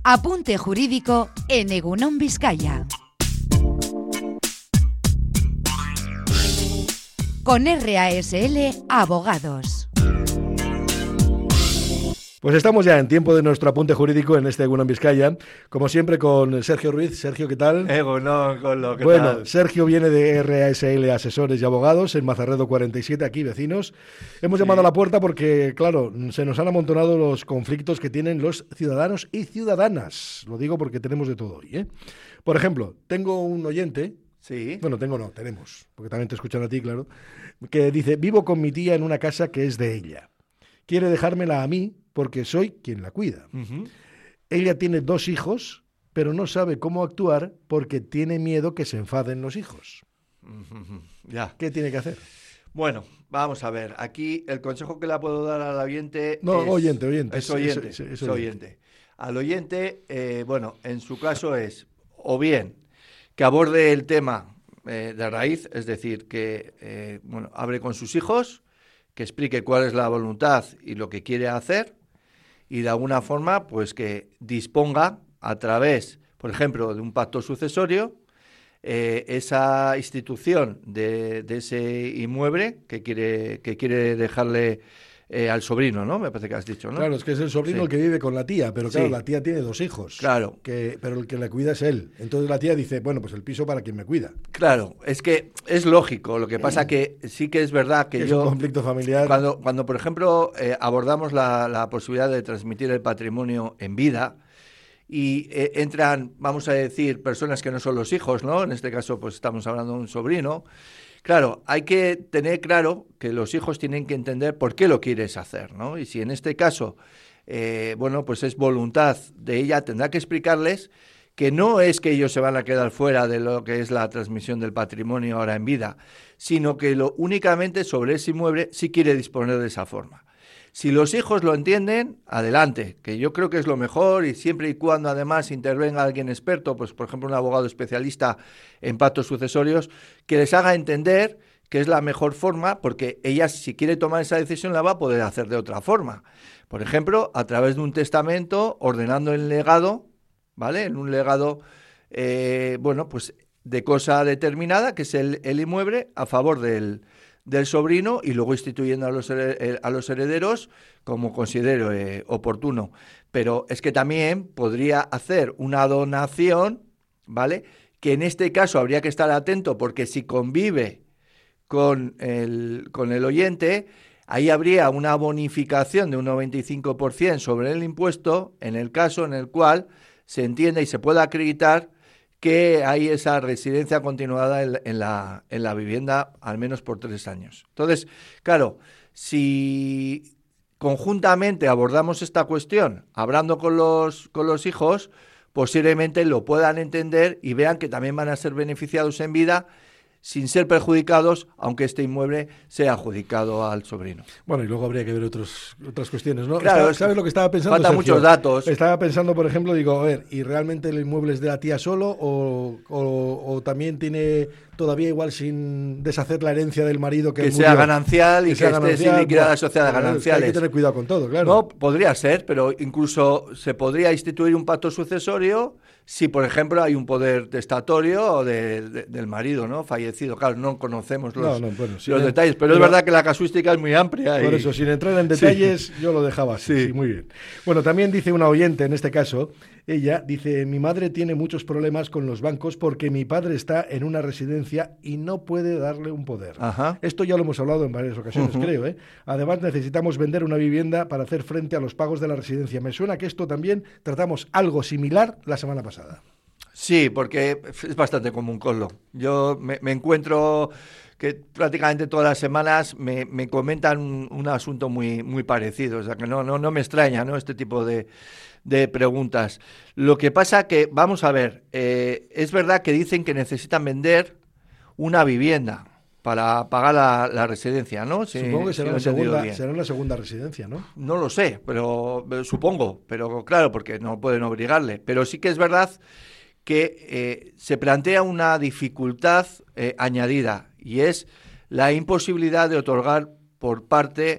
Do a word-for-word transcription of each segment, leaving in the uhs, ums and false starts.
Apunte jurídico en Egunon Vizcaya. Con R A S L Abogados. Pues estamos ya en tiempo de nuestro apunte jurídico en este Egunon Vizcaya, como siempre con Sergio Ruiz. Sergio, ¿qué tal? Egunon, con lo que Bueno, tal. Sergio viene de R A S L Asesores y Abogados en Mazarredo cuarenta y siete, aquí vecinos. Hemos sí. llamado a la puerta porque, claro, se nos han amontonado los conflictos que tienen los ciudadanos y ciudadanas. Lo digo porque tenemos de todo hoy, ¿eh? Por ejemplo, tengo un oyente... Sí. Bueno, tengo no, tenemos, porque también te escuchan a ti, claro, que dice, vivo con mi tía en una casa que es de ella. Quiere dejármela a mí porque soy quien la cuida. Uh-huh. Ella tiene dos hijos, pero no sabe cómo actuar porque tiene miedo que se enfaden los hijos. Uh-huh. Ya. ¿Qué tiene que hacer? Bueno, vamos a ver. Aquí el consejo que le puedo dar al oyente No, es... oyente, oyente. Es oyente, es, es, es, es oyente. oyente. Al oyente, eh, bueno, en su caso es, o bien, que aborde el tema eh, de raíz, es decir, que, eh, bueno, hable con sus hijos, que explique cuál es la voluntad y lo que quiere hacer, y de alguna forma, pues que disponga a través, por ejemplo, de un pacto sucesorio, eh, esa institución de, de ese inmueble que quiere, que quiere dejarle eh, al sobrino, ¿no? Me parece que has dicho, ¿no? Claro, es que es el sobrino sí. el que vive con la tía, pero claro, sí. la tía tiene dos hijos. Claro. Que, pero el que le cuida es él. Entonces la tía dice, bueno, pues el piso para quien me cuida. Claro, es que es lógico. Lo que pasa que sí que es verdad que es yo... un conflicto familiar. Cuando, cuando por ejemplo, eh, abordamos la, la posibilidad de transmitir el patrimonio en vida y eh, entran, vamos a decir, personas que no son los hijos, ¿no? En este caso, pues estamos hablando de un sobrino. Claro, hay que tener claro que los hijos tienen que entender por qué lo quieres hacer, ¿no? Y si en este caso, eh, bueno, pues es voluntad de ella, tendrá que explicarles que no es que ellos se van a quedar fuera de lo que es la transmisión del patrimonio ahora en vida, sino que lo únicamente sobre ese inmueble sí quiere disponer de esa forma. Si los hijos lo entienden, adelante, que yo creo que es lo mejor y siempre y cuando además intervenga alguien experto, pues por ejemplo un abogado especialista en pactos sucesorios, que les haga entender que es la mejor forma, porque ella si quiere tomar esa decisión la va a poder hacer de otra forma. Por ejemplo, a través de un testamento, ordenando el legado, ¿vale? En un legado, eh, bueno, pues de cosa determinada, que es el, el inmueble, a favor del... del sobrino y luego instituyendo a los, a los herederos como considero eh, oportuno. Pero es que también podría hacer una donación, ¿vale? Que en este caso habría que estar atento porque si convive con el, con el oyente, ahí habría una bonificación de un noventa y cinco por ciento sobre el impuesto en el caso en el cual se entienda y se pueda acreditar que hay esa residencia continuada en, en, la, en la vivienda al menos por tres años. Entonces, claro, si conjuntamente abordamos esta cuestión, hablando con los, con los hijos, posiblemente lo puedan entender y vean que también van a ser beneficiados en vida sin ser perjudicados, aunque este inmueble sea adjudicado al sobrino. Bueno, y luego habría que ver otros, otras cuestiones, ¿no? Claro, Estaba, ¿sabes lo que estaba pensando, faltan Sergio? muchos datos. Estaba pensando, por ejemplo, digo, a ver, ¿y realmente el inmueble es de la tía solo o, o, o también tiene todavía igual sin deshacer la herencia del marido que, que murió, sea ganancial y que, que esté sin liquidar la sociedad bueno, gananciales? Hay que tener cuidado con todo, claro. No, podría ser, pero incluso se podría instituir un pacto sucesorio si, por ejemplo, hay un poder testatorio de, de, del marido, ¿no? Fallecido. Claro, no conocemos los, no, no, bueno, los en, detalles, pero, pero es verdad que la casuística es muy amplia. Por y... eso, sin entrar en detalles, sí. yo lo dejaba así. Sí. sí, muy bien. Bueno, también dice una oyente, en este caso, ella dice, mi madre tiene muchos problemas con los bancos porque mi padre está en una residencia y no puede darle un poder. Ajá. Esto ya lo hemos hablado en varias ocasiones, uh-huh. creo, ¿eh? Además, necesitamos vender una vivienda para hacer frente a los pagos de la residencia. Me suena que esto también tratamos algo similar la semana pasada. Sí, porque es bastante común, Collo. Yo me, me encuentro que prácticamente todas las semanas me, me comentan un, un asunto muy, muy parecido, o sea que no, no, no me extraña, ¿no?, este tipo de, de preguntas. Lo que pasa que, vamos a ver, eh, es verdad que dicen que necesitan vender una vivienda para pagar la, la residencia, ¿no? Si, supongo que será, si la segunda, será la segunda residencia, ¿no? No lo sé, pero supongo, pero claro, porque no pueden obligarle. Pero sí que es verdad que eh, se plantea una dificultad eh, añadida y es la imposibilidad de otorgar por parte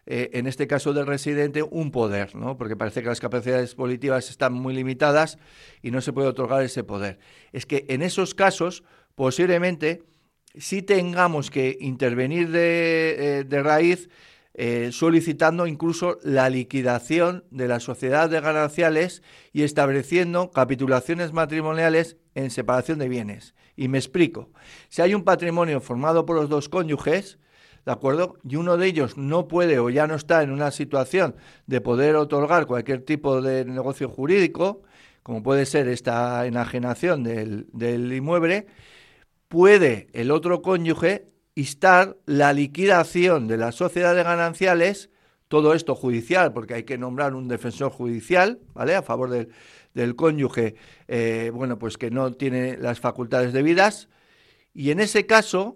eh, en este caso del residente, un poder, ¿no? Porque parece que las capacidades volitivas están muy limitadas y no se puede otorgar ese poder. Es que en esos casos, posiblemente, sí tengamos que intervenir de, eh, de raíz, eh, solicitando incluso la liquidación de la sociedad de gananciales y estableciendo capitulaciones matrimoniales en separación de bienes. Y me explico. Si hay un patrimonio formado por los dos cónyuges, ¿de acuerdo? Y uno de ellos no puede o ya no está en una situación de poder otorgar cualquier tipo de negocio jurídico, como puede ser esta enajenación del, del inmueble, puede el otro cónyuge instar la liquidación de la sociedad de gananciales, todo esto judicial, porque hay que nombrar un defensor judicial, ¿vale?, a favor del, del cónyuge, eh, bueno, pues que no tiene las facultades debidas, y en ese caso,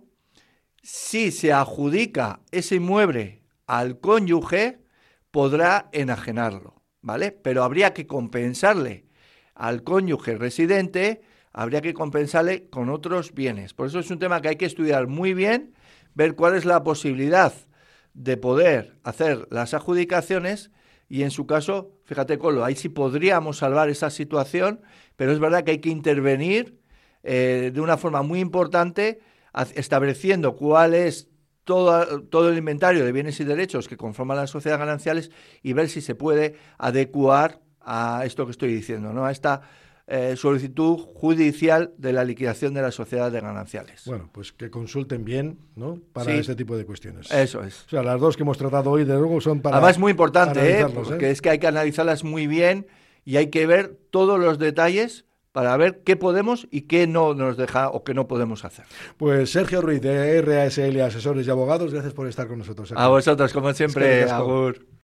si se adjudica ese inmueble al cónyuge, podrá enajenarlo, ¿vale? Pero habría que compensarle al cónyuge residente, habría que compensarle con otros bienes. Por eso es un tema que hay que estudiar muy bien, ver cuál es la posibilidad de poder hacer las adjudicaciones y en su caso, fíjate, Colo, ahí sí podríamos salvar esa situación, pero es verdad que hay que intervenir eh, de una forma muy importante, estableciendo cuál es todo, todo el inventario de bienes y derechos que conforman las sociedades gananciales y ver si se puede adecuar a esto que estoy diciendo, ¿no?, a esta Eh, solicitud judicial de la liquidación de la sociedad de gananciales. Bueno, pues que consulten bien, ¿no?, para sí, este tipo de cuestiones. Eso es. O sea, las dos que hemos tratado hoy, de luego, son para... Además es muy importante, ¿eh? Porque ¿eh? es que hay que analizarlas muy bien y hay que ver todos los detalles para ver qué podemos y qué no nos deja o qué no podemos hacer. Pues Sergio Ruiz, de R A S L Asesores y Abogados, gracias por estar con nosotros aquí. A vosotros, como siempre, Agur.